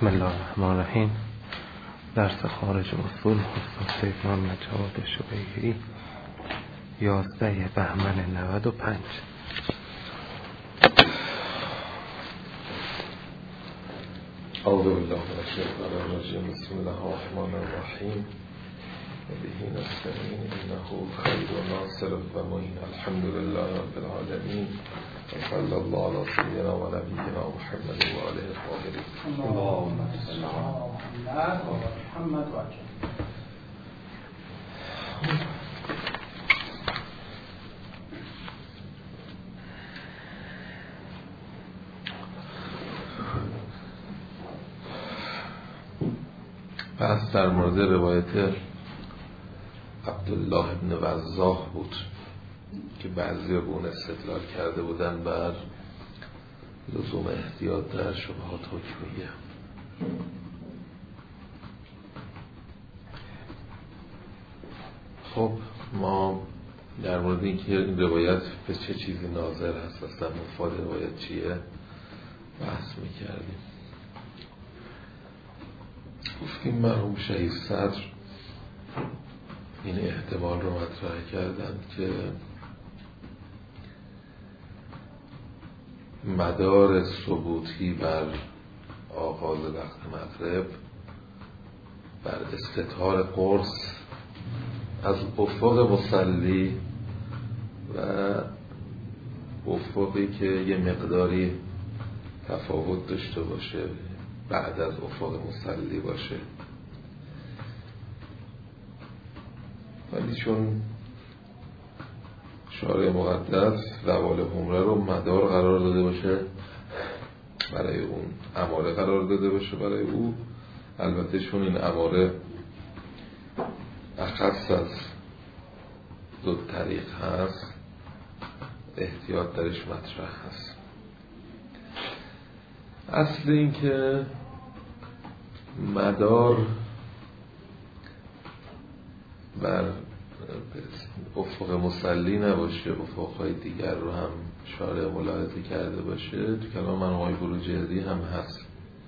بسم الله الرحمن الرحیم. درس خارج اصول استاد سید محمد جواد شبیهی 11 بهمن 95. اعوذ بالله من الشیطان الرجیم. بسم الله الرحمن الرحیم. و به نستعین انه خیر و ناصر و معین. الحمد لله رب العالمین و صلی الله علی سیدنا و نبینا محمد و آله الطاهرین. اللهم صل علی محمد و آله. پس در مورد روایت عبدالله ابن وضاح بود که بعضی به اون استدلال کرده بودن بر لزوم احتیاط در شبهات حکمیه. خب ما در مورد اینکه این روایت به چه چیزی ناظر هست، اصلا مفاد روایت چیه بحث میکردیم. گفتیم مرحوم شهید صدر این احتمال رو مطرح کردن که مدار ثبوتی بر آغاز وقت مغرب بر استطهار قرص از افق مصلی و افقی که یه مقداری تفاوت داشته باشه بعد از افق مصلی باشه، ولی چون شارع مقدس زوال حمره رو مدار قرار داده باشه برای اون، اماره قرار داده باشه برای او، البته چون این اماره اخص از دو طریق هست احتیاط درش مطرح هست. اصل این که مدار بر افق مصلی نباشه، افقهای دیگر رو هم شارع ملاحظه کرده باشه، تو کلام مرحوم بروجردی هم هست،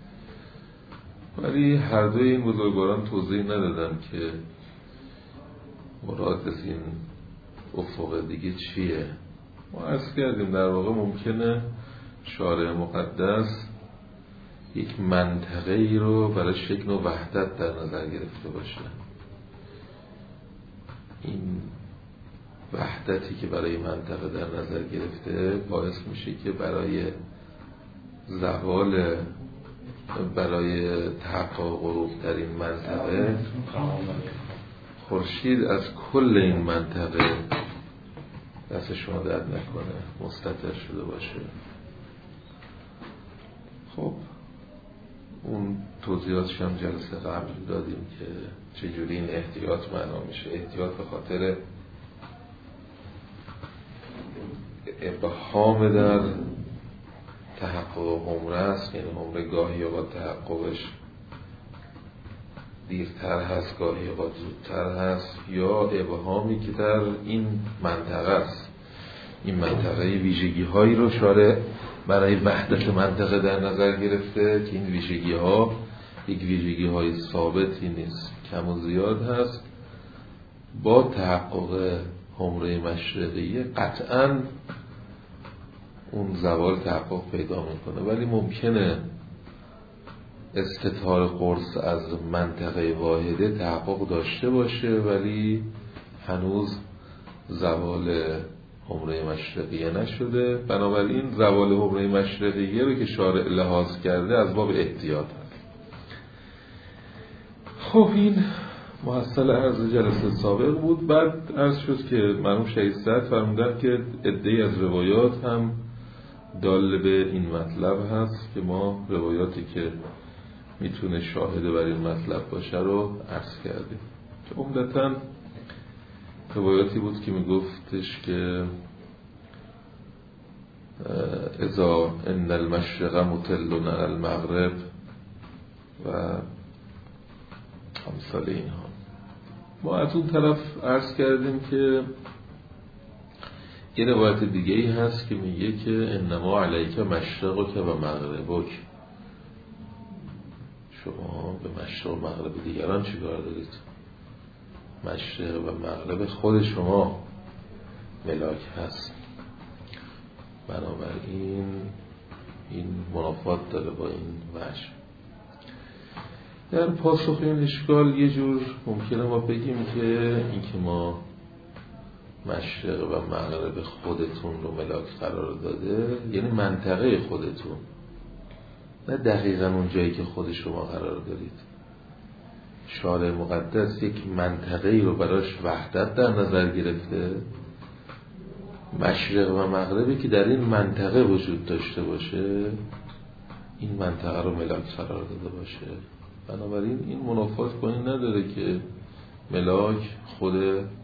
ولی هر دوی این بزرگواران توضیح ندادن که مراد از این افق دیگه چیه. ما عرض کردیم در واقع ممکنه شارع مقدس یک منطقه ای رو برای شکل و وحدت در نظر گرفته باشه. این وحدتی که برای منطقه در نظر گرفته باعث میشه که برای زوال، برای تحقق غروب در این منطقه خورشید از کل این منطقه دست شما درد نکنه مستتر شده باشه. خب اون توضیحاتش هم جلسه قبل دادیم که چجوری این احتیاط معنا میشه. احتیاط به خاطر ابهام در تحقق حمره است، یعنی حمره گاهی اوقات تحققش دیرتر هست گاهی اوقات زودتر هست، یا ابهامی که در این منطقه است. این منطقه ویژگی هایی رو شارع برای وحدت منطقه در نظر گرفته که این ویژگی ها یک ویژگی های ثابتی نیست، کم و زیاد هست. با تحقق حمره مشرقیه قطعاً اون زوال تحقق پیدا میکنه، ولی ممکنه استطهار قرص از منطقه واحده تحقق داشته باشه ولی هنوز زوال حمره مشرقیه نشده. بنابراین زوال حمره مشرقیه رو که شارع لحاظ کرده از باب احتیاط هست. خب این محصل عرض جلسه سابق بود. بعد عرض شد که مرحوم شهید صدر فرمودن که عده‌ای از روایات هم دال به این مطلب هست که ما روایاتی که میتونه شاهده بر این مطلب باشه رو عرض کردیم که عمدتاً روایاتی بود که میگفتش که اذا ان المشرق مطل علی المغرب و امثال اینها. ما از اون طرف عرض کردیم که یه روایت دیگه ای هست که میگه که انما علیک مشرقک و مغربک، شما به مشرق و مغرب دیگران چی کار دارید؟ مشرق و مغرب خود شما ملاک هست. بنابراین این منافات داره با این وجه. در پاسخ این اشکال یه جور ممکنه ما بگیم که این که ما مشرق و مغرب خودتون رو ملاک قرار داده یعنی منطقه خودتون، نه دقیقا اون جایی که خود شما قرار دارید. شارع مقدس یک منطقه‌ای رو براش وحدت در نظر گرفته، مشرق و مغربی که در این منطقه وجود داشته باشه این منطقه رو ملاک قرار داده باشه. بنابراین این منافات با این نداره که ملاک خود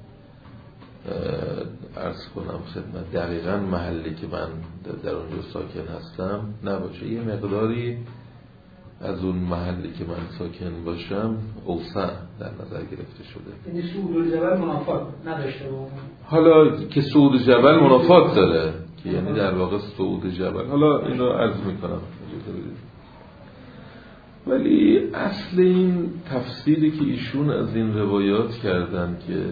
عرض کنم خدمت دقیقاً محلی که من در اونجا ساکن هستم نباشه، یه مقداری از اون محلی که من ساکن باشم اوسع در نظر گرفته شده. یعنی صعود جبل منافات نداشته باشه. حالا که صعود جبل منافات داره که یعنی در واقع صعود جبل، حالا اینو عرض میکنم، ولی اصل این تفسیری که ایشون از این روایات کردن که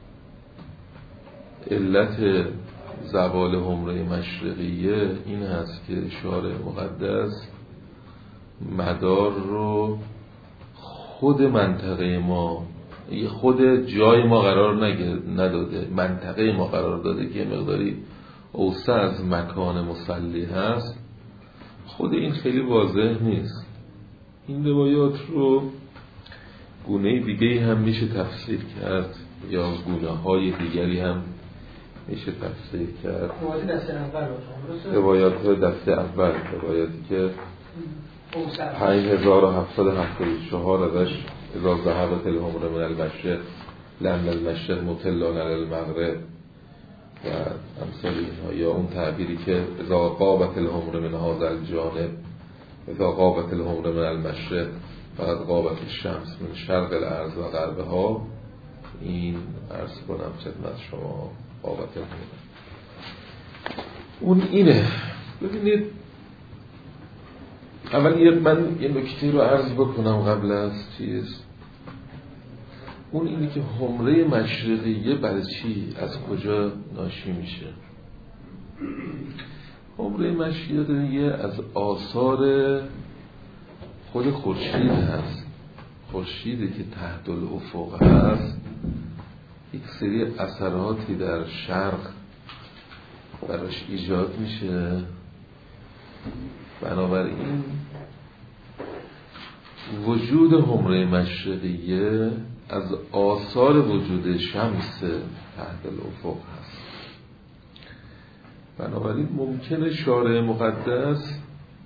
علت زوال حمره مشرقیه این هست که شارع مقدس مدار رو خود منطقه ما، خود جای ما قرار نداده، منطقه ما قرار داده که مقداری اوسع از مکان مصلی هست. خود این خیلی واضح نیست. این روایات رو گونه دیگری هم میشه تفسیر کرد یا گونه های دیگری هم میشه تفسیر کرد. روایات دسته اول، روایاتی که 5774 ازش اذا ذهبت الحمر من المشرق لم المشرق مطلان علی المغرب و امثال اینها، یا اون تعبیری که اذا غابت الحمر من هذا الجانب اذا غابت الحمر من المشرق فقط غابت الشمس من شرق الارض و غربها. این عرض کنم خدمت شما غابت الحمر اون اینه. ببینید اول من یه نکته رو عرض بکنم قبل از چیز، اون اینه که حمره مشرقیه برای چی، از کجا ناشی میشه؟ حمره مشرقیه از آثار خود خورشید هست. خورشیدی که تحت الافق هست یک سری اثراتی در شرق براش ایجاد میشه. بنابراین وجود حمره مشرقیه از آثار وجود شمس تحت الافق هست. بنابراین ممکنه شارع مقدس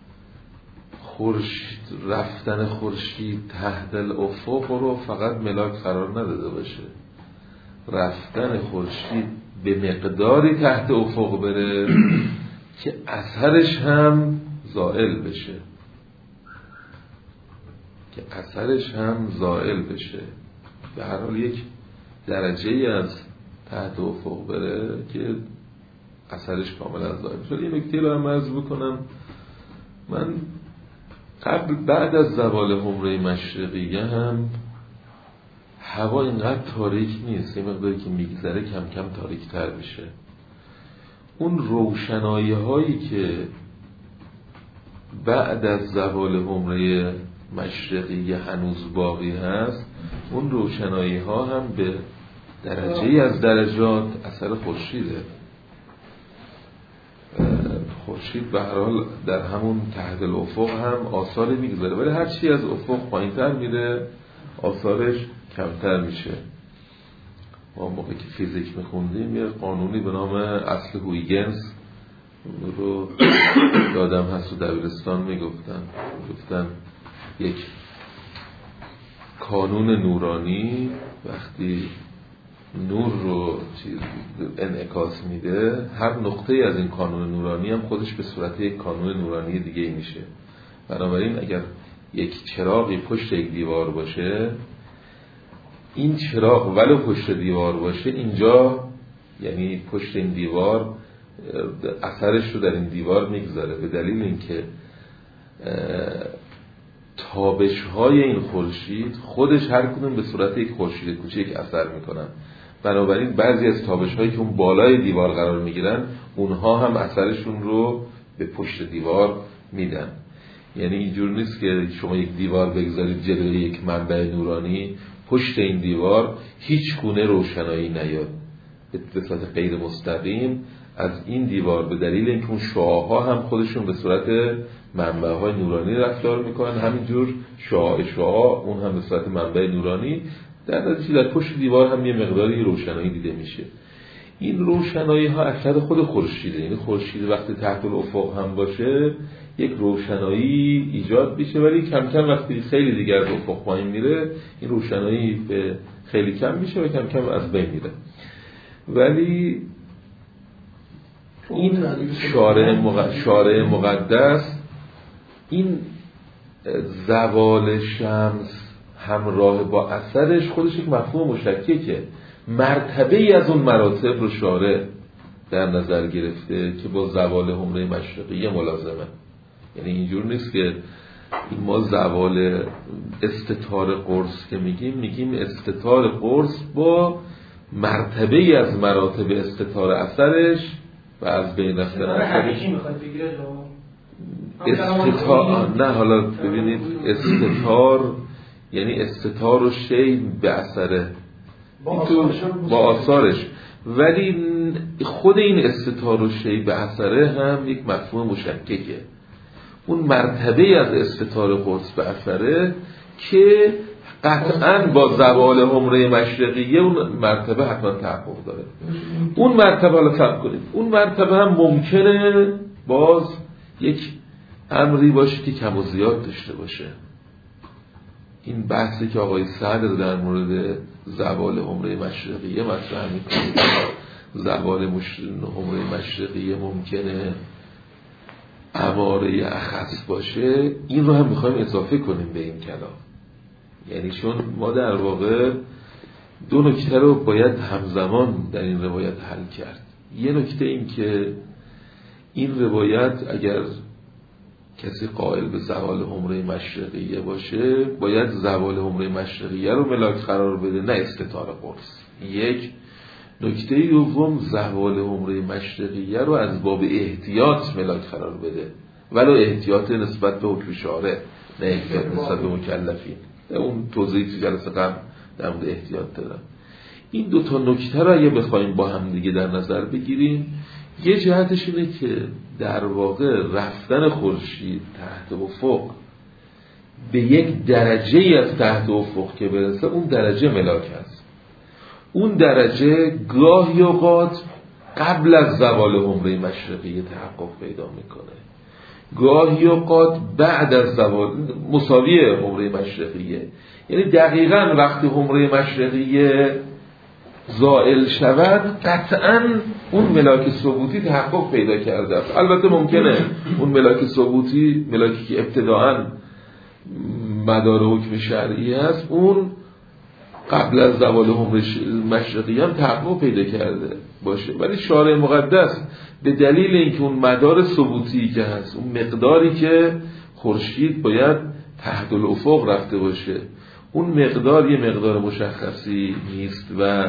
رفتن خورشید تحت الافق رو فقط ملاک قرار نداده باشه، رفتن خورشید به مقداری تحت افق بره که اثرش هم زائل بشه، به هر حال یک درجه از تحت افق بره که اثرش کاملا زائل بشه. این نکته رو هم عرض بکنم، من بعد از زوال حمره مشرقیه هم هوا اینقدر تاریک نیست، یه مقداری که میگذره کم کم تاریک تر میشه. اون روشنایی هایی که بعد از زوال حمره مشرقیه هنوز باقی هست، اون روشنایی ها هم به درجه از درجات اثر خورشیده. خورشید به هر حال در همون تحت الافق هم آثاری میگذاره، ولی هر چی از افق پایین‌تر میره آثارش کمتر میشه. ما موقعی که فیزیک میخوندیم یه قانونی به نام اصل هویگنز رو یادم هست و دبیرستان میگفتن یک کانون نورانی وقتی نور رو انعکاس میده، هر نقطه از این کانون نورانی هم خودش به صورت یک کانون نورانی دیگه میشه. بنابراین اگر یک چراغی پشت یک دیوار باشه، این چراغ ولو پشت دیوار باشه، اینجا یعنی پشت این دیوار اثرش رو در این دیوار میگذاره، به دلیل اینکه تابش‌های این خورشید خودش هر کدوم به صورت یک خورشید کوچک اثر میکنن. بنابراین بعضی از تابش‌هایی که اون بالای دیوار قرار میگیرن اونها هم اثرشون رو به پشت دیوار میدن. یعنی اینجور نیست که شما یک دیوار بگذارید جلوی یک منبع نورانی، پشت این دیوار هیچ گونه روشنایی نیاد به صورت غیر مستقیم از این دیوار، به دلیل اینکه اون شعاع‌ها هم خودشون به صورت منبع‌های نورانی رفتار میکنن، همینجور شعاع اون هم به صورت منبع نورانی، در نتیجه در پشت دیوار هم یه مقداری روشنایی دیده میشه. این روشنایی ها اثر خود خورشیده، یعنی خورشید وقتی تحت الافق هم باشه یک روشنایی ایجاد میشه، ولی کم کم وقتی خیلی دیگر از افق پایین میره این روشنایی به خیلی کم میشه و کم کم از بین میره. ولی این شارع مقدس این زوال شمس همراه با اثرش خودش یک مفهوم مشککه، مرتبه ای از اون مراتب رو شارع در نظر گرفته که با زوال حمره مشرقیه ملازمه. یعنی اینجور نیست که ما زوال استتار قرص که میگیم استتار قرص با مرتبه ای از مراتب استتار اثرش و از بین رفتن اثرش. نه حالا ببینید استتار یعنی استتار و شی به اثره با آثارش، ولی خود این استتار و شی به اثره هم یک مفهوم مشککه. اون مرتبه از استتار قرص به اثره که قطعاً با زوال حمره مشرقیه اون مرتبه حتما تحقق داره. اون مرتبه حالا صبر کنید، اون مرتبه هم ممکنه باز یک امری باشه که کم و زیاد داشته باشه. این بحثی که آقای صدر در مورد زوال حمره مشرقیه مطرح می‌کنه، زوال حمره مشرقیه ممکنه اماره اخص باشه، این رو هم می‌خوایم اضافه کنیم به این کلام. یعنی چون ما در واقع دو نکته رو باید همزمان در این روایت حل کرد. یه نکته این که این روایت اگر کسی قائل به زوال حمره مشرقیه باشه باید زوال حمره مشرقیه رو ملاک قرار بده، نه استتار قرص. یک نکته دوم، زوال حمره مشرقیه رو از باب احتیاط ملاک قرار بده، ولو احتیاط نسبت به حکم شارع، نه احتیاط نسبت به مکلفین. اون توضیحی تو جلسه قبل در مورد احتیاط دادم. این دو تا نکته رو اگه بخوایم با هم دیگه در نظر بگیریم، یه جهتش اینه که در واقع رفتن خورشید تحت افق به یک درجه از تحت افق که برسه، اون درجه ملاک هست. اون درجه گاهی اوقات قبل از زوال حمره مشرقیه تحقق پیدا میکنه، گاهی اوقات بعد از زوال مساوی حمره مشرقیه. یعنی دقیقاً وقتی حمره مشرقیه زائل شود قطعاً اون ملاک ثبوتی تحقق پیدا کرده است. البته ممکنه اون ملاک ثبوتی، ملاکی که ابتداءً مدار حکم شرعی است، اون قبل از زوال حمره مشرقیه هم تحقق پیدا کرده باشه، ولی شارع مقدس به دلیل اینکه اون مدار ثبوتی که هست، اون مقداری که خورشید باید تحت الافق رفته باشه، اون مقدار یه مقدار مشخصی نیست و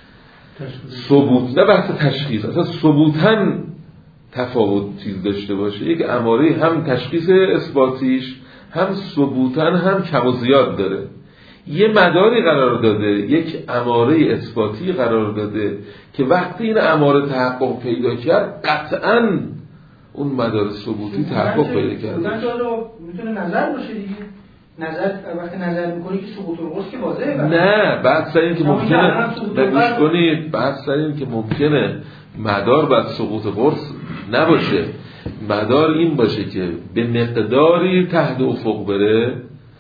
ثبوت، نه بحث تشخیص، اصلا ثبوتاً تفاوت چیز داشته باشه. یک اماره هم تشخیص اثباتیش هم ثبوتاً هم کم و زیاد داره. یه مداری قرار داده، یک اماره اثباتی قرار داده که وقتی این اماره تحقق پیدا کرد قطعاً اون مدار ثبوتی تحقق پیدا کرده. میتونه نظر باشه دیگه. نظر وقتی نظر میکنی که ثبوت القرص که واضحه. نه، بعد سر این که ممکنه بگوش کنید، بعد سر این که ممکنه مدار بعد ثبوت قرص نباشه، مدار این باشه که به مقداری تحت افق بره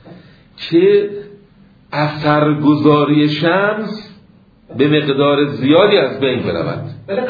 که اثرگذاری شمس به مقدار زیادی از بین برود.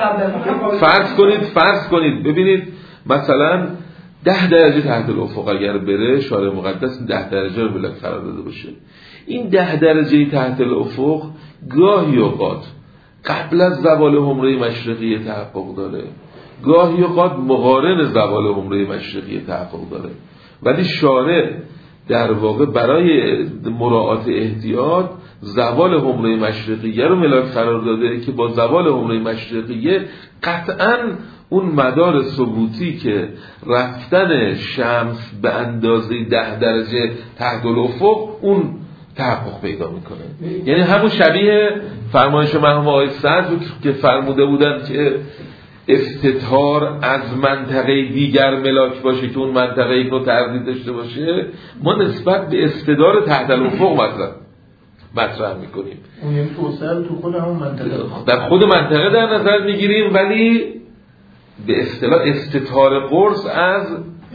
فرض کنید ببینید مثلا 10 درجه تحت الافق اگر بره، شارع مقدس 10 درجه رو بلک قرار داده باشه، این 10 درجه تحت الافق گاهی اوقات قبل از زوال حمره مشرقیه تحقق داره، گاهی اوقات مقارن زوال حمره مشرقیه تحقق داره، ولی شارع در واقع برای مراعات احتیاط زوال حمره مشرقیه رو ملاک قرار داده که با زوال حمره مشرقیه قطعاً اون مدار ثبوتی که رفتن شمس به اندازه 10 درجه تحت الافق اون تحقق پیدا میکنه. یعنی همون شبیه فرمایش مرحوم آقای سعد که فرموده بودن که استتار از منطقه دیگر ملاک باشه که اون منطقه یک نوع تردید داشته باشه، ما نسبت به استدار تحت الافق مطرح میکنیم. اون یعنی توسعه تو خود همون منطقه در خود منطقه در نظر میگیریم، ولی به اصطلاح استتار قرص از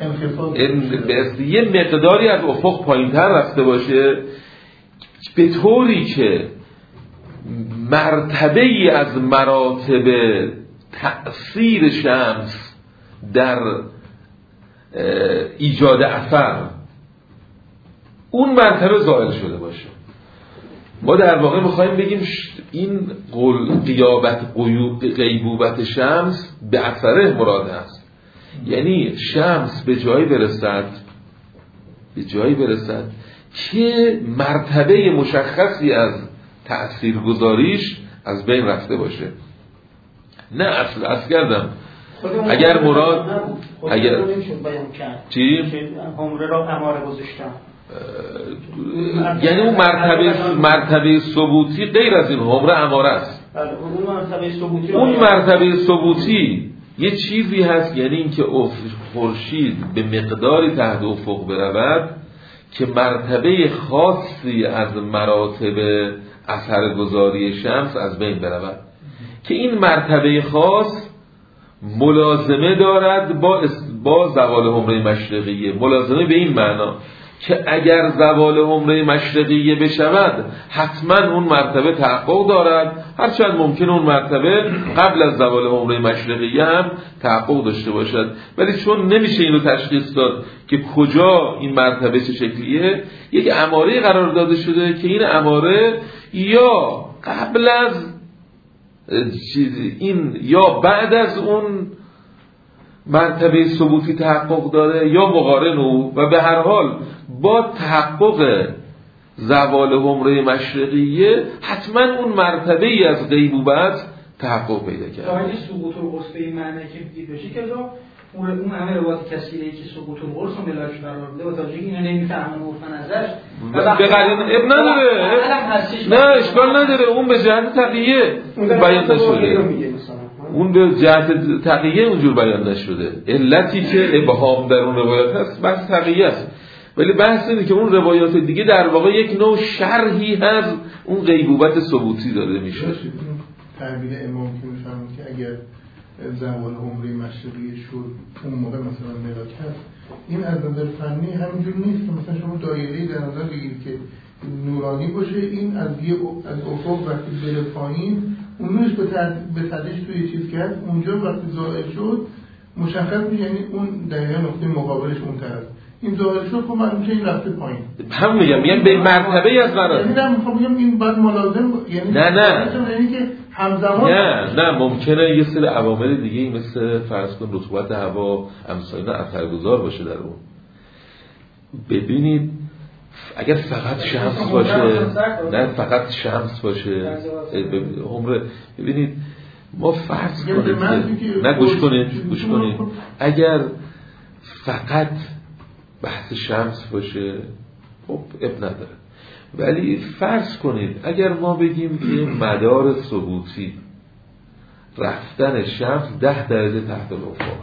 یه مقداری از افق پایین‌تر رفته باشه، به طوری که مرتبه ای از مراتب تأثیر شمس در ایجاد اثر اون مرتبه زائل شده باشه. ما در واقع میخوایم بگیم این غیبوبت شمس به اثره مراد است، یعنی شمس به جایی برسد که مرتبه مشخصی از تأثیرگذاریش از بین رفته باشه. نه اصل کردم اگر مراد چی؟ عمره را اماره گذاشتم، یعنی اون مرتبه ثبوتی غیر از این عمره اماره است. اون مرتبه ثبوتی یه چیزی هست، یعنی اینکه خورشید به مقداری تحت افق برود که مرتبه خاصی از مراتب اثرگذاری شمس از بین برود، که این مرتبه خاص ملازمه دارد با زوال حمره مشرقیه. ملازمه به این معنا که اگر زوال حمره مشرقیه بشود حتما اون مرتبه تحقق دارد، هرچند ممکن اون مرتبه قبل از زوال حمره مشرقیه هم تحقق داشته باشد، ولی چون نمیشه اینو تشخیص داد که کجا این مرتبه چه شکلیه، یک اماره قرار داده شده که این اماره یا قبل از این یا بعد از اون مرتبه ثبوتی تحقق داره یا مقارن او، و به هر حال با تحقق زوال حمره مشرقیه حتما اون مرتبه ای از غیبوبت تحقق پیدا کرد. تا اینکه سقوط القرص به این معنی که دید بشه که اون همه روایت کثیره که سقوط القرص رو ملاک قرار بده و تا جایی اینو نمیفهمن عرفن ازش به قرین اب نداره، نه اشکال نداره، اون به جهت تقیه بیان نشده، اون به جهت تقیه اونجور بیان نشده. علتی که ابهام در اون روایت هست بحث تقیه است، ولی بحث اینه که اون روایات دیگه در واقع یک نوع شرحی هست اون غیبوبت ثبوتی داده میشه. تعبیر امام که میفهمید که اگر زوال عمره مشرقی شد اون موقع مثلا ملاک هست، این از نظر فنی همینجور نیست که مثلا شما دایره‌ای در نظر بگیرید که نورانی باشه، این از افق وقتی بره پایین اون نورش به تدریج توی چیز کرد، اونجا وقتی زائل شد مشخص میشه، یعنی اون دقیقا نقطه مقابلش اون طرف این زائل شد، خب معلوم میشه این رفته پایین. هم میگم به مرتبه از مراتب، یعنی من میخوام بگم این بعد ملازم، یعنی یعنی که همزمان نه ممکنه یه سری عوامل دیگه مثل فرض کن رطوبت هوا امثال اینا اثرگذار باشه در اون. ببینید اگر فقط شمس باشه، نه فقط شمس باشه عمر، ببینید ما فرض کنیم نه گوش کنید اگر فقط بحث شمس باشه خب اب نداره، ولی فرض کنید اگر ما بگیم که مدار ثبوتی رفتن شمس 10 درجه تحت الافق،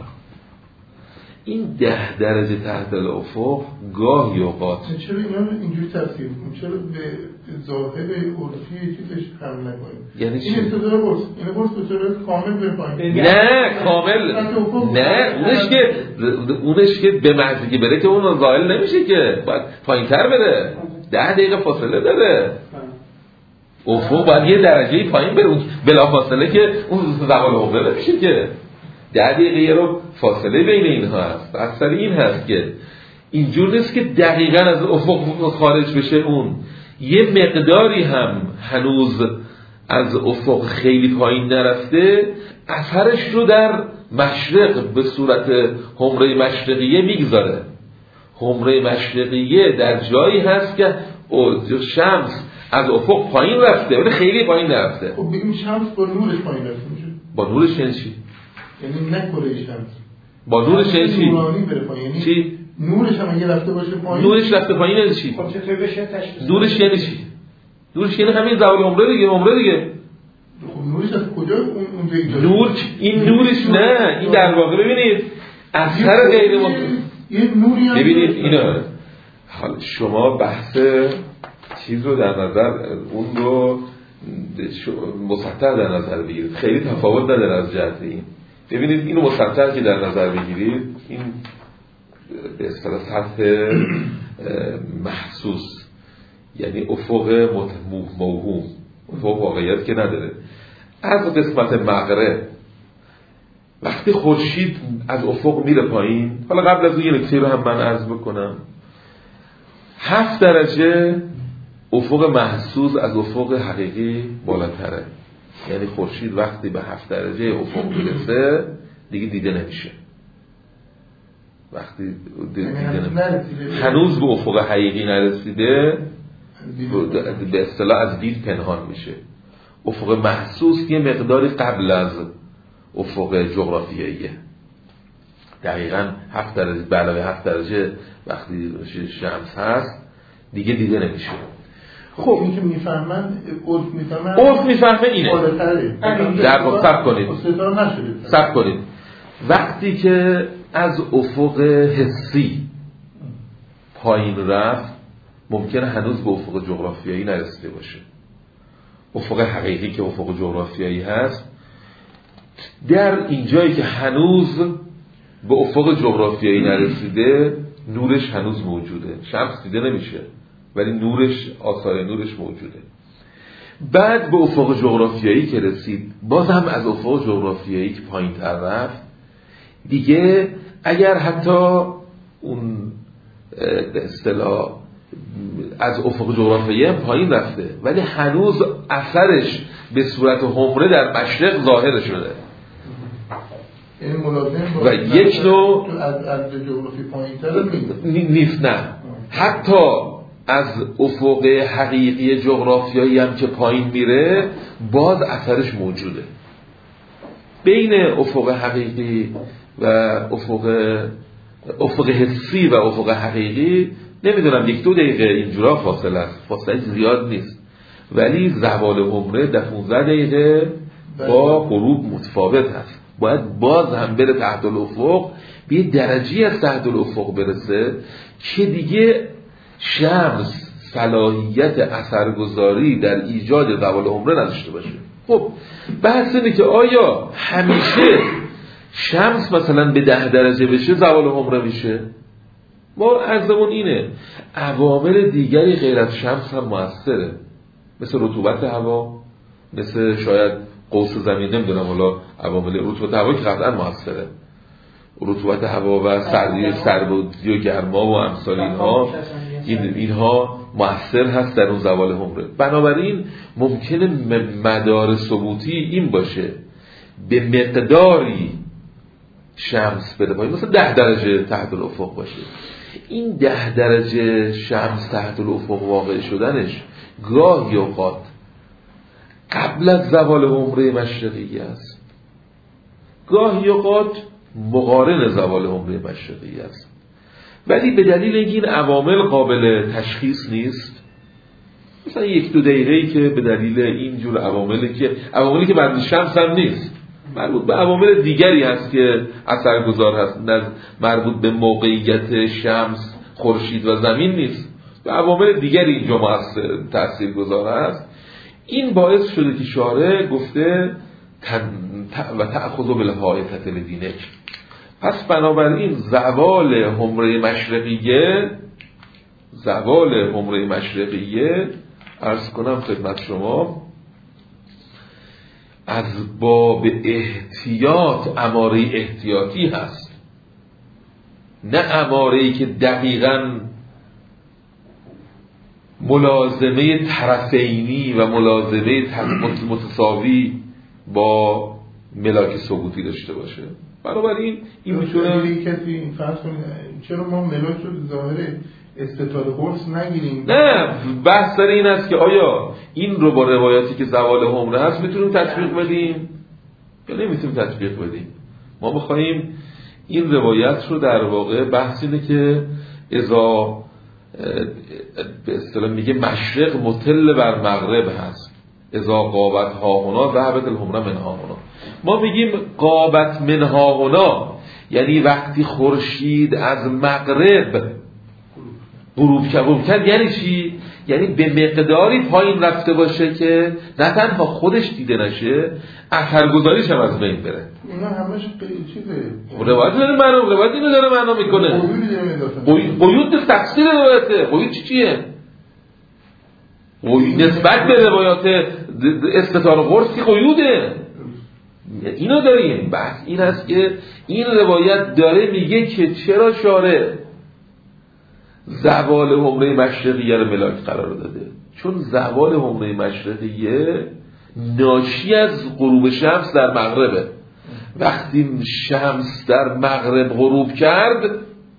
این 10 درجه تحت الافق گاهی اوقات چرا اینا اینجوری تفسیر کنیم؟ چرا به ظاهر عرفی چیزش حمل نکنیم؟ یعنی این استدلال قرص، این قرص به صورت کامل به پایین، نه کامل نه، اونش که به محضی که بره که اون زائل نمیشه، که باید پایین‌تر بره، 10 دقیقه فاصله داره افق، باید یه درجه پایین بره، بلافاصله که اون زوال عمره نمیشه که 10 دقیقه رو فاصله بین اینها هست. اصلا این هست که اینجور نیست که دقیقاً از افق خارج بشه، اون یه مقداری هم هنوز از افق خیلی پایین نرفته، اثرش رو در مشرق به صورت حمره مشرقیه میگذاره. حمره مشرقیه در جایی هست که شمس از افق پایین رفته ولی خیلی پایین نرفته. خب بگیم شمس با نورش پایین رفته میشه. با نورش یعنی چی؟ یعنی نه کره شمس. با نورش یعنی چی؟ نورانی بره پایین. یعنی چی؟ نورش هم اگه رفته باشه پایین. نورش رفته پایین یعنی چی؟ خب چطور بشه تشخیص؟ نورش یعنی چی؟ نورش یعنی همین زوال عمره دیگه، عمره دیگه. خب نورش از کجا اون جایی؟ نور این نورش نه، این در واقع ببینید اثر غیر یه نوری هم ببینید اینا. حالا شما بحث چیز رو در نظر اون رو مسطح در نظر بگیرید، خیلی تفاوت نداره از جهت این. ببینید اینو مسطح که در نظر بگیرید، این به اصطلاح سطح محسوس، یعنی افق موهوم، افق واقعیت که نداره. از قسمت مغرب وقتی خورشید از افق میره پایین، حالا قبل از اون یه نکته رو هم من عرض بکنم، 7 درجه افق محسوس از افق حقیقی بالاتره. یعنی خورشید وقتی به 7 درجه افق میرسه دیگه دیده نمیشه. وقتی دیده نمیشه هنوز به افق حقیقی نرسیده، به اصطلاح از دید پنهان میشه. افق محسوس یه مقداری قبل از افق جغرافیاییه. دقیقاً 7 درجه علاوه 7 درجه وقتی شمس هست دیگه دیده نمیشه. خب این که میفهمن عرف میفهمه اینه. در واقع صبر کنید. وقتی که از افق حسی پایین رفت ممکنه هنوز به افق جغرافیایی نرسیده باشه. افق حقیقی که افق جغرافیایی هست، در اینجایی که هنوز به افق جغرافیایی نرسیده نورش هنوز موجوده. شمس دیده نمیشه ولی نورش، آثار نورش موجوده. بعد به افق جغرافیایی که رسید، باز هم از افق جغرافیایی که پایین تر رفت دیگه، اگر حتی اون به اصطلاح از افق جغرافیایی پایین رفته ولی هنوز اثرش به صورت حمره در مشرق ظاهر شده. این ملازم و یک نوع از جغرافی پایین‌تر نیست. نه، حتی از افق حقیقی جغرافیایی هم که پایین میره باز اثرش موجوده. بین افق حقیقی و افق حسی و افق حقیقی نمیدونم 1-2 دقیقه اینجورا فاصله است، فاصله زیاد نیست، ولی زوال عمره در 15 دقیقه با غروب متفاوت هست. باید باز هم بره تحت الافق، به یه درجی از تحت الافق برسه که دیگه شمس صلاحیت اثرگذاری در ایجاد زوال عمره نداشته باشه. خب بحث اینه که آیا همیشه شمس مثلا به 10 درجه بشه زوال عمره میشه؟ ما عرضمون اینه عوامل دیگری غیر از شمس هم مؤثره، مثل رطوبت هوا، مثل شاید قوس زمین، نمیدونم حالا عوامل رطوبت هوا که قطعا مؤثره، رطوبت هوا و سربازی و گرما و امثال اینها مؤثر هست در اون زوال عمره. بنابراین ممکنه مدار ثبوتی این باشه به مقداری شمس بده پایین، مثلا 10 درجه تحت الافق باشه. این 10 درجه شمس تحت الافق واقع شدنش گاهی اوقات قبل از زوال عمره مشرقی است، گاهی اوقات مقارن زوال عمره مشرقی است، ولی به دلیل اینکه این عوامل قابل تشخیص نیست، مثلا 1-2 دقیقه‌ای که به دلیل اینجور عواملی که مربوط شمس هم نیست، مربوط به عوامل دیگری هست که اثرگذار هست، مربوط به موقعیت شمس، خورشید و زمین نیست، به عوامل دیگری اینجا تاثیرگذار هست. این باعث شده که شارع گفته و تأخذ بالحائطة لدینک. پس بنابراین زوال حمره مشرقیه عرض کنم خدمت شما از باب احتیاط، اماره احتیاطی هست، نه اماره‌ای که دقیقاً ملازمه طرفینی و ملازمه متساوی با ملاک ثبوتی داشته باشه. بنابراین این میتونه کسی فرض کنید چرا ما ملاک رو ظاهر استتار قرص نگیریم؟ نه، بحث سر این است که آیا این رو با روایاتی که زوال حمره هست میتونیم تطبیق بدیم یا نمیتونیم تطبیق بدیم. ما بخوایم این روایت رو در واقع بحث اینه که اذا به اصطلاح میگه مشرق مطل بر مغرب هست، اذا قابت ها هنا ذهبت الحمره من ها هنا. ما میگیم قابت من ها هنا یعنی وقتی خورشید از مغرب غروب کرد. یعنی چی؟ یعنی به مقداری پایین رفته باشه که نه تنها خودش دیده نشه، اثرگذاریش هم از بین بره. اینا همش چیزه. روایت داره معنا، روایت اینو داره معنا میکنه. قیود تفسیر روایته. قیود چیه؟ نسبت به روایات استتار قرص که قیوده. اینو داریم. بحث این است که این روایت داره میگه که چرا شارع زوال حمره مشرقیه رو ملاک قرار داده. چون زوال حمره مشرقیه ناشی از غروب شمس در مغربه. وقتی شمس در مغرب غروب کرد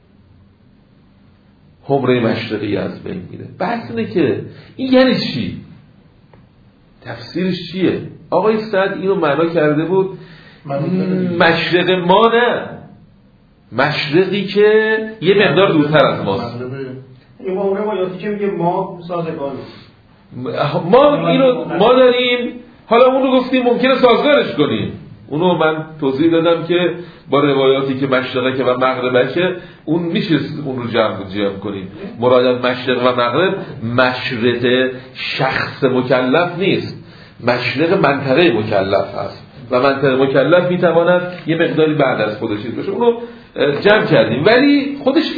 حمره مشرقیه از بین میره. بحث اینه که این یعنی چی؟ تفسیرش چیه؟ آقای سعد اینو معنا کرده بود مشرق ما نه، مشرقی که یه مقدار دورتر از ماست. این با اون روایاتی که میگه ما سازگار ما داریم، حالا اون رو گفتیم ممکنه سازگارش کنیم. اونو من توضیح دادم که با روایاتی که مشرقه که و مغربه که اون میشه اون رو جمع کنیم. مراد از مشرق و مغرب مشرق شخص مکلف نیست، مشرق منطقه مکلف هست و منطقه مکلف میتواند یه مقداری بعد از خودش چیز باشه. اونو جمع کردیم. ولی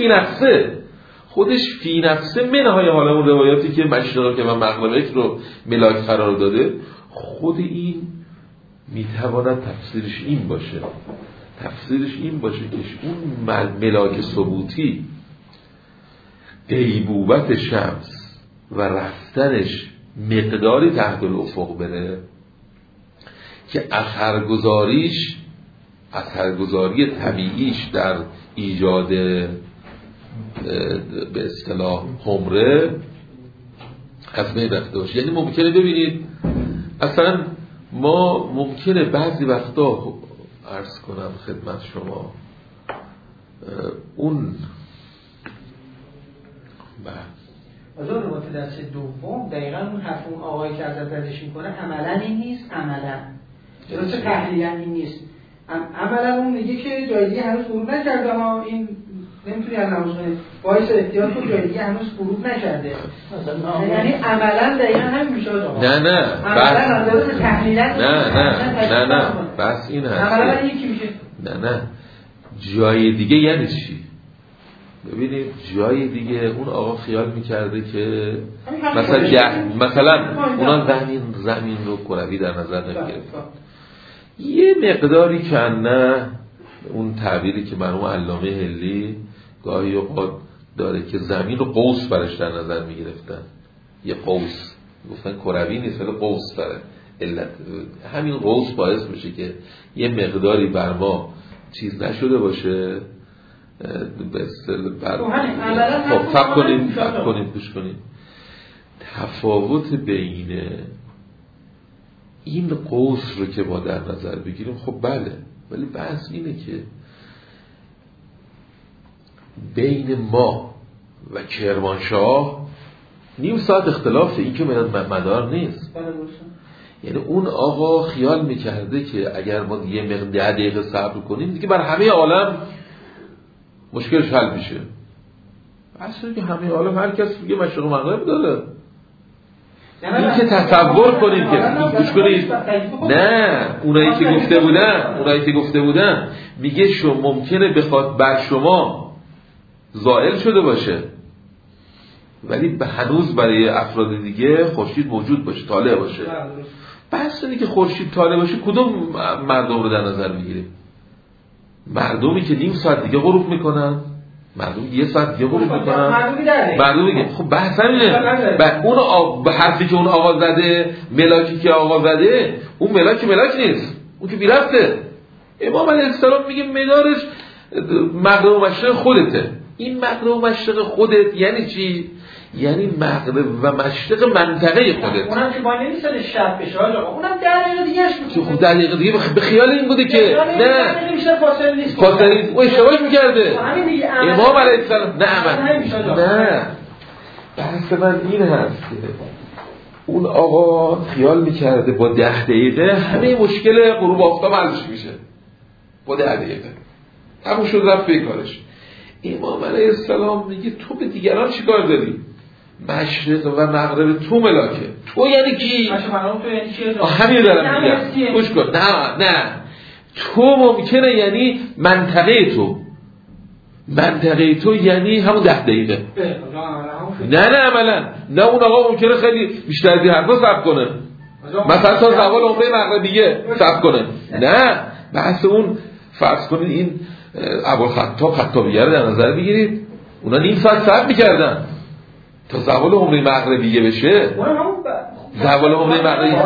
خودش فی نفسه منهای حالا اون روایاتی که مشرق که و مغربه رو ملاک قرار داده، خود این میتواند تفسیرش این باشه که اون ملاک ثبوتی غیبوبت شمس و رفتنش مقداری تحت الافق بره که اثرگذاری طبیعیش در ایجاد به اصطلاح حمره از بین رفته باشه. یعنی ممکنه ببینید اصلا ما ممکنه بعضی وقتا عرض کنم خدمت شما اون از اون روایت دست دوم دقیقاً اون حرف اون آقایی که ازت ردش میکنه عملاً این نیست، درسته تحلیلاً این نیست، عملاً اون میگه که جای دیگه هنوز غروب نکرده ها، این نمیتونی از نماز کنید باعث احتیاط کن جای دیگه هنوز غروب نکرده. یعنی عملاً دقیقاً همین میشه آقا. نه عملاً درسته تحلیلاً نه بس این هست. عملاً یکی میشه. نه جای دیگه یعنی چی؟ ببینید جای دیگه اون آقا خیال میکرده که مثلا اونا زمین رو کروی در نظر نمیگرفت. یه مقداری که نه اون تعبیری که مرحوم علامه هلی گاهی اوقات داره که زمین رو قوس برش در نظر میگرفتن، یه قوس گفتن کروی نیست ولی قوس داره. علت همین قوس باعث میشه که یه مقداری بر ما چیز نشده باشه. فکر کنید گوش کنید. تفاوت بین این قوس رو که با در نظر بگیریم خب بله، ولی بحث اینه که بین ما و کرمانشاه نیم ساعت اختلافه، این که مدار نیست. یعنی اون آقا خیال میکرده که اگر ما یه 10 دقیقه صبر کنیم دیگه بر همه عالم مشکلش حل میشه. اصلا که همه عالم هر کس یه مشرق و مغرب داره. این که تصور کنید که گوش کنید، نه اونایی که گفته بودن میگه ممکنه بخواد بر شما زائل شده باشه ولی به هنوز برای افراد دیگه خورشید موجود باشه، طالع باشه. بحث اینه که خورشید طالع باشه کدوم مردم رو در نظر میگیریم؟ مردمی که نیم ساعت دیگه غروب میکنن، مردم یه ساعت دیگه غروب میکنن، مردمی که خب بحث همینه. اون حرفی که اون آقا زده، ملاکی که آقا زده، اون ملاک نیست، اون که بیرفته. امام علیه السلام میگه مدارش مغرب و مشرق خودته. این مغرب و مشرق خودت یعنی چی؟ یعنی مغرب و مشرق منطقه خودت. اونم که با نمیساده شب بشه آقا، اونم 10 دقیقه دیگه اش که خب 10 دقیقه دیگه به خیال این بوده که نه نمیشه فاصله نیست، فاصله او اشتباهش میکرده امام علیه السلام. نه بحث من این هست که اون آقا خیال میکرده با 10 دقیقه همه مشکل غروب آفتاب حلش میشه، با 10 دقیقه همون شد رفت به کارش. امام علیه السلام میگه تو به دیگران چی کار داری؟ مشرق و مغرب تو ملاکه. تو یعنی کی؟ همین دارم میگم، گوش کن. نه تو ممکنه یعنی منطقه تو یعنی همون 10 دقیقه. نه عملا نه، اون آقا ممکنه خیلی بیشتر از این حرفا صبر کنه، مثلا تا زوال عمره مغربیه صبر کنه. نه بحث اون فرض کنید این ابوالخطاب خطابیه رو در نظر بگیرید، اونا نیم ساعت صبر میکردن تا زوال عمره مغربیه بشه. زوال عمره مغربیه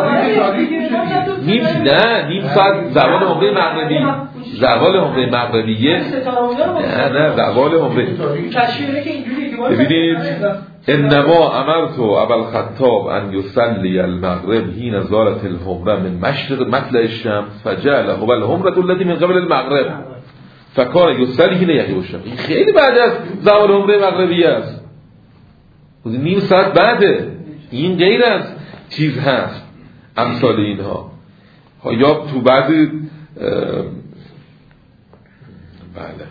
نیم ساعت زوال عمره مغربیه، زوال عمره مغربیه نه زوال عمره. ببینید انما امرت ابوالخطاب ان یصلی المغرب حين زالت الحمره من مشرق مطلع الشمس فجعله هو الحمره التي من قبل المغرب فکار یصلی حين یغیب الشمس. این خیلی بعد از زوال عمره مغربیه است، نیم ساعت بعده. این غیر از چیز هست امثال اینها. یا تو بعد بله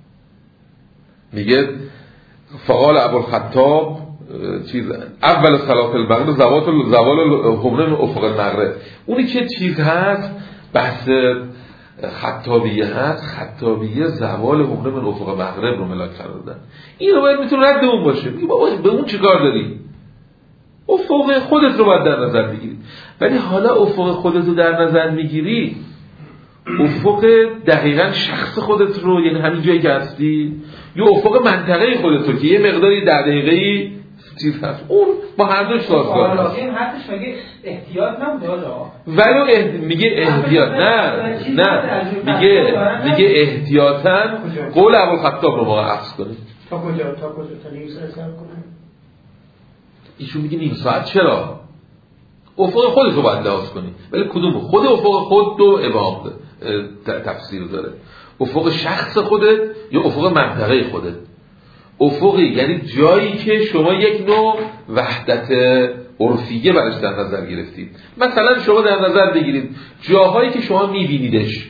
میگه فقال ابوالخطاب چیز اول صلاه المغرب زوال الحمره من افق المغرب. اونی که چیز هست بحث خطابیه هست، خطابیه زوال حمره من افق مغرب رو ملاک قرار دادن. این رو باید میتونه رد اون باشه. میگه بابا به اون چیکار داری؟ افق خودت رو باید در نظر بگیری. ولی حالا افق خودت رو در نظر میگیری، افق دقیقاً شخص خودت رو، یعنی همین جایی که هستی، یا افق منطقه خودت رو که یه مقداری 10 دقیقه‌ای چیز هست، اون با هر دوش سازگار هست. این حرفش میگه احتیاط نبوده آقا. ولی میگه احتیاط نه میگه احتیاطاً قول ابوالخطاب رو واقعا حفظ کنید. تا کجا تا نیم ساعت صبر کنه؟ ایشون میگه نیم ساعت. چرا؟ افق خودت رو باید لحاظ کنی. ولی کدوم؟ خود افق خود دو ابهام تفسیر داره. افق شخص خودت یا افق منطقه خودت. افقی یعنی جایی که شما یک نوع وحدت عرفیه برش در نظر گرفتید. مثلا شما در نظر بگیرید جاهایی که شما میبینیدش،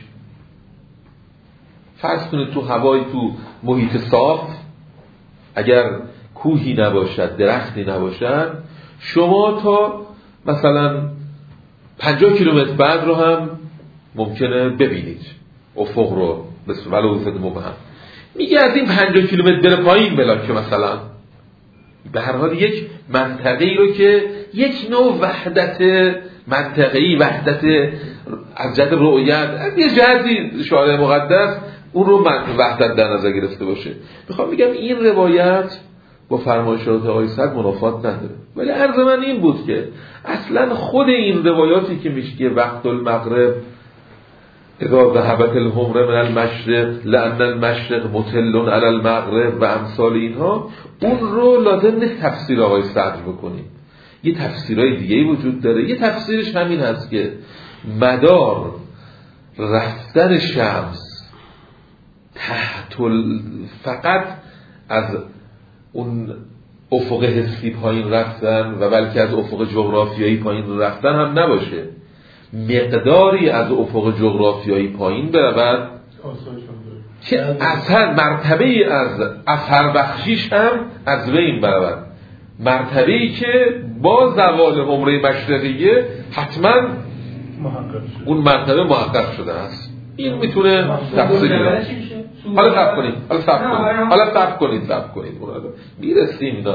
فرض کنید تو هوای تو محیط صاف، اگر کوهی نباشد درختی نباشد، شما تا مثلا 50 کیلومتر بعد رو هم ممکنه ببینید افق رو به صورت مبهم. میگه از این 50 کیلومتر بره پایین بلاکه مثلا به هر حال یک منطقه‌ای رو که یک نوع وحدت منطقه‌ای، وحدت از جهت رؤیت، از یه جهتی شارع مقدس اون رو وحدت در نظر گرفته باشه. میخوام بگم این روایت با فرمایشات آقای صدر منافات نداره. ولی عرض من این بود که اصلا خود این روایاتی که میشه وقت المغرب اذا ذهبت الحمره من المشرق لان المشرق مطل علی المغرب و امثال اینها، اون رو لازم نیست تفسیر آقای صدر بکنیم. یه تفسیرهای دیگه‌ای وجود داره. یه تفسیرش همین هست که مدار رفتن شمس تحت فقط از اون افق حسی پایین رفتن و بلکه از افق جغرافیایی پایین رفتن هم نباشه، مقداری از افق جغرافیایی پایین برود که اثر مرتبه‌ای از اثر بخشیش هم از بین برود، مرتبه‌ای که با زوال عمره مشرقیه حتما اون مرتبه محقق شده است. این میتونه تفسیری داره. حالا صبر کنید میرسیم اینا.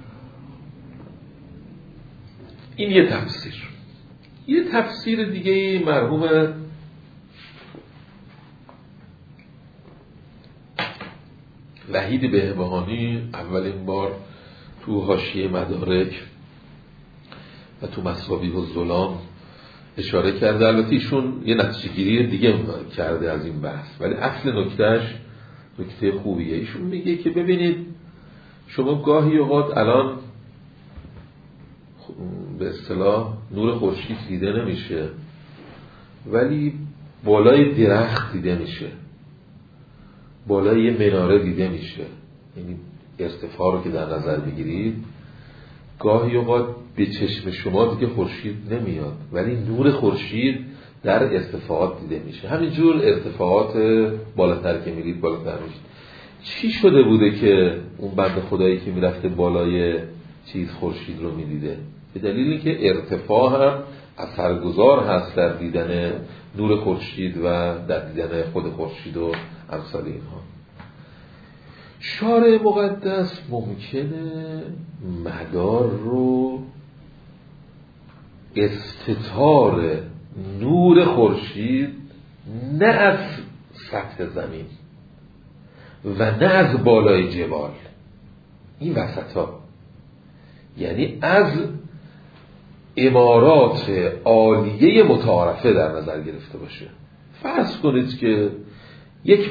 این یه تفسیر. یه تفسیر دیگه مرحوم وحید بهبهانی اولین بار تو حاشیه مدارک و تو مصابیح الظلام اشاره کرده. البته ایشون یه نتیجه گیری دیگه کرده از این بحث، ولی اصل نکتهش نکته خوبیه. ایشون میگه که ببینید شما گاهی اوقات الان به اصطلاح نور خورشید دیده نمیشه ولی بالای درخت دیده میشه، بالای یه مناره دیده میشه. یعنی ارتفاع رو که در نظر بگیرید گاهی اوقات به چشم شما دیگه خورشید نمیاد ولی نور خورشید در ارتفاعات دیده میشه. همینجور ارتفاعات بالاتر که میرید بالاتر میشید. چی شده بوده که اون بنده خدایی که میرفته بالای خورشید رو میدیده؟ به دلیلی که ارتفاع هم اثرگذار هست در دیدن نور خورشید و در دیدن خود خورشید و امثال اینها. شارع مقدس ممکنه مدار رو استتار نور خورشید نه از سطح زمین و نه از بالای جبال، این وسط ها، یعنی از عمارات عالیه متعارفه در نظر گرفته باشه. فرض کنید که یک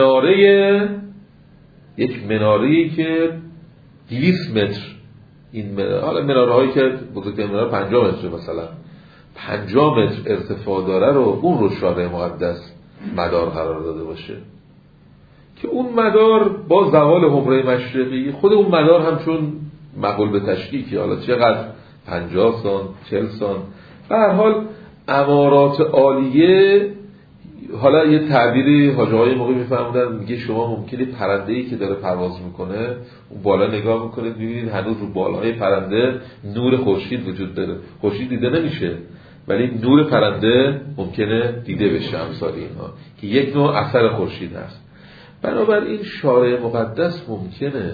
مناره‌ای که 200 متر، این حالا مناره هایی که بزرگترین مناره 50 متر مثلا 50 متر ارتفاع داره رو اون رو شارع مقدس مدار قرار داده باشه که اون مدار با زوال حمره مشرقی خود اون مدار هم چون مقبول به تشکیکی، حالا چقدر 50 سان 40 سان، به هر حال عمارات عالیه. حالا یه تعبیری حاجه های موقع میفهمودن، میگه شما ممکنه پرنده‌ای که داره پرواز میکنه اون بالا نگاه میکنه میبینید هنوز رو بالای پرنده نور خورشید وجود داره. خورشید دیده نمیشه ولی نور پرنده ممکنه دیده بشه، امثال اینها که یک نوع اثر خورشید هست. بنابراین شارع مقدس ممکنه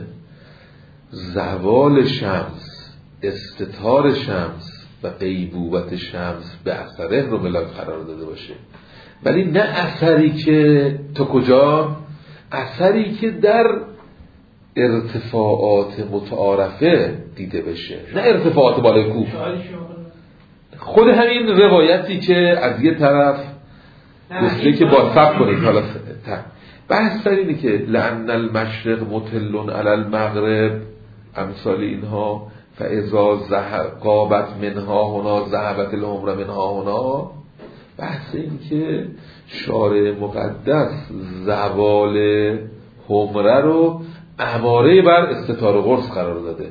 زوال شمس، استتار شمس و غیبوبت شمس به اثر رو ملاک قرار داده باشه، ولی نه اثری که تا کجا، اثری که در ارتفاعات متعارفه دیده بشه، نه ارتفاعات بالای کوه. خود همین روایتی که از یه طرف گفته که با صبر کنید، حالا بحث سر اینه که لأن المشرق مطل علی المغرب امثال اینها فاذا غابت منها هنا ذهبت العمر منها هنا. بحث این که شارع مقدس زوال حمره رو اماره بر استتار قرص قرار داده.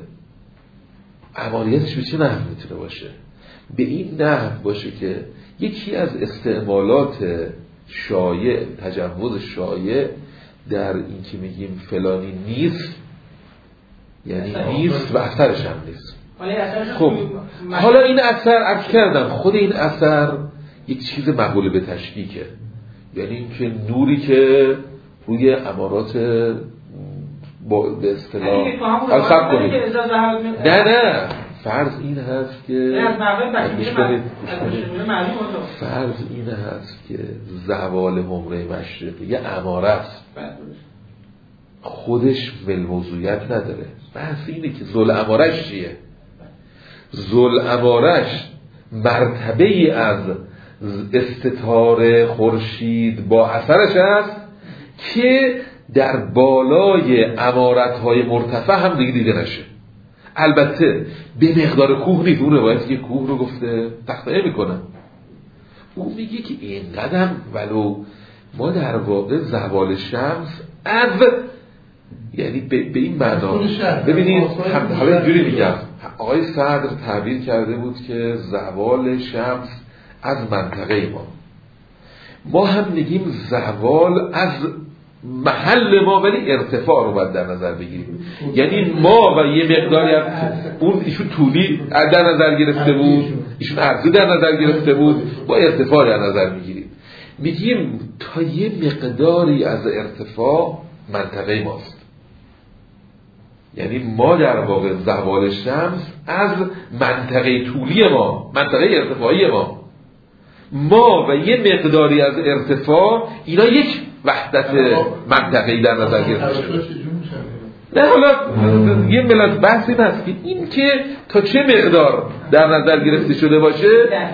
اماریتش به چه نحو میتونه باشه؟ به این نحو باشه که یکی از استعمالات شایع، تجوز شایع در این که میگیم فلانی نیست، یعنی نیست و اثرش هم نیست. خب حالا این اثر عرض کردم خود این اثر یک چیز مقبول به تشکیکه، یعنی اینکه نوری که روی عمارات به اصطلاح الخط کنید، نه فرض این هست که فرض این هست که زوال حمره مشرقی یه عماره است، خودش موضوعیت نداره. بحث اینه که ذل عمارش چیه؟ ذل عمارش مرتبه ای از استتار خورشید با اثرش است که در بالای عمارت‌های مرتفع هم دیده نشه. البته به مقدار کوه نیست، اون روایتی که کوه رو گفته تخطئه میکنه. اون میگه که این قدم ولو ما در واقع زوال شمس از یعنی به این معنا ببینید، حالا اینجوری میگم آقای صدر تعبیر کرده بود که زوال شمس از منطقه ما هم میگیم زوال از محل ما، ولی ارتفاع رو باید در نظر بگیریم. یعنی ما و یه مقداری از اون ایشون طولی در نظر گرفته بود، ایشون عرضی در نظر گرفته بود، با ارتفاع در نظر میگیریم. میگیم تا یه مقداری از ارتفاع منطقه ماست، یعنی ما در واقع زوال شمس از منطقه طولی ما، منطقه ارتفاعی ما و یه مقداری از ارتفاع، اینا یک وحدت منطقه‌ای در نظر گرفته شده. نه حالا یه بحث این هست که این که تا چه مقدار در نظر گرفته شده باشه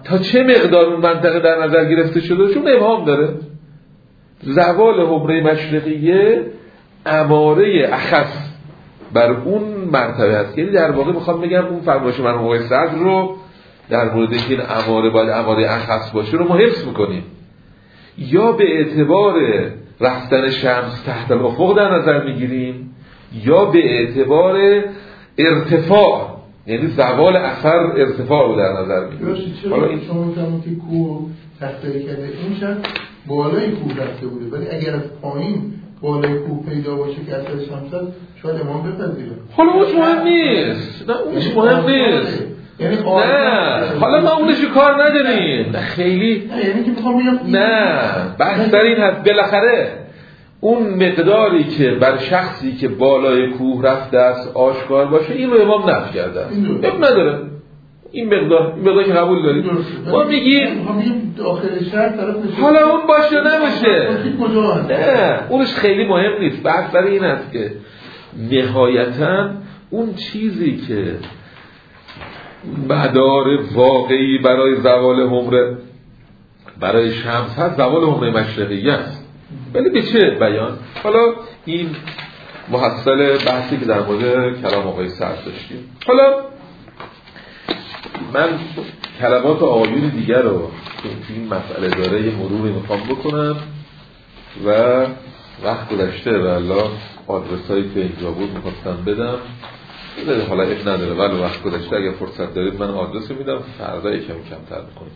تا چه مقدار اون منطقه در نظر گرفته شده چون ابهام داره. زوال حمره مشرقیه اماره اخص بر اون مرتبه هست. یعنی در واقع میخوام بگم اون فرمایش مرحوم آقای صدر رو در مورد اینکه این اماره باید اماره اخص باشه رو ما حفظ میکنیم، یا به اعتبار رفتن شمس تحت الافق در نظر میگیریم، یا به اعتبار ارتفاع، یعنی زوال اثر ارتفاع رو در نظر میگیریم. حالا این شما میگم که کوه تخطی کرده این شخص بالای کوه رفته بوده، ولی اگر از پایین بالای کوه پیدا باشه که اثر شمس هست شاید امام بپذیره. حالا اونش مهم نیست، نه اونش مهم نیست، یعنی نه حالا ما اونش کار نداریم خیلی، یعنی که میخوام بگم نه بحث در این هست بالاخره اون مقداری که بر شخصی که بالای کوه رفته است آشکار باشه این رو امام نفی کرده است، نداره این مقدار که قبول دارید. ما میگیم داخل شهر طرف نشه، حالا اون باشه نمیشه، نه اونش خیلی مهم نیست. بحث در این است که نهایتاً اون چیزی که مدار واقعی برای زوال حمره برای شمس هست زوال حمره مشرقی است، ولی به چه بیان؟ حالا این محصل بحثی که در مورد کلام آقای سعد داشتیم. حالا من کلمات آیون دیگر رو که این مسئله داره یه مروری میخوام بکنم و وقت گذشته و الله آدرسایی که اینجا بود میخواستم بدم، حالا اب نداره ولی وقت گذشته اگر فرصت دارید من آدرس رو میدم، فردا یکم کمتر میکنیم.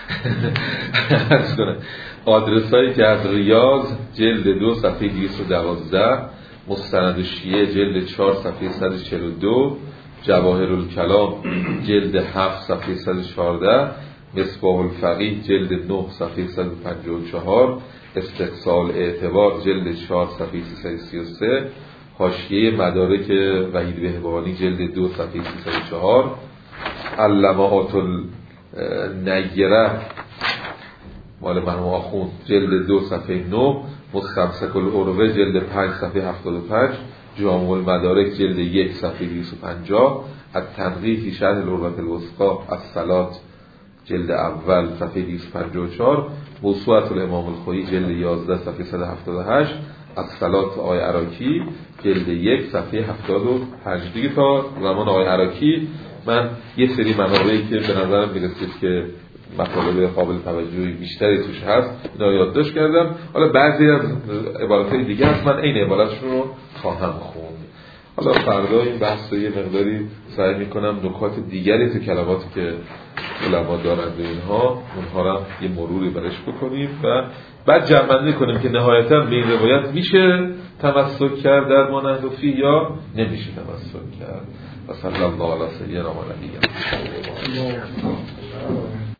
آدرسایی که از ریاض جلد 2 صفحه 212، مستند شیعه جلد 4 صفحه 142، جواهر الکلام جلد 7 صفحه 114، مصباح الفقیه جلد 9 صفحه 154، استقصال اعتبار جلد 4 صفحه 333، حاشیه مدارک وحید بهبهانی جلد 2 صفحه 304، اللمعات النیره مال مرحوم آخوند جلد 2 صفحه 9، مستمسک العروه جلد 5 صفحه 75، جامع المدارک جلد 1 صفحه 250، التنقیح فی شرح العروة الوثقی الصلات جلد اول صفحه 254، موسوعة الامام الخویی جلد 11 صفحه 178، الصلات آقای عراقی جلد 1 صفحه 75. دیگه تا زمان آقای عراقی من یه سری منابعی که به نظرم میرسید که مطالب قابل توجهی بیشتری توش هست اینا یادداشت کردم. حالا بعضی از عباراتهای دیگه هست من این عبارتشون رو خواهم خوند. حالا فردا این بحث رو یه مقداری سعی میکنم نکات دیگری تو کلماتی که علما دارند اینها اونها رو یه مروری برش بکنیم و بعد جمع‌بندی کنیم که نهایتاً به این روایت میشه تمسک کرد در مانحنفی یا نمیشه تمسک کرد. و صلی الله علی سیدنا محمد.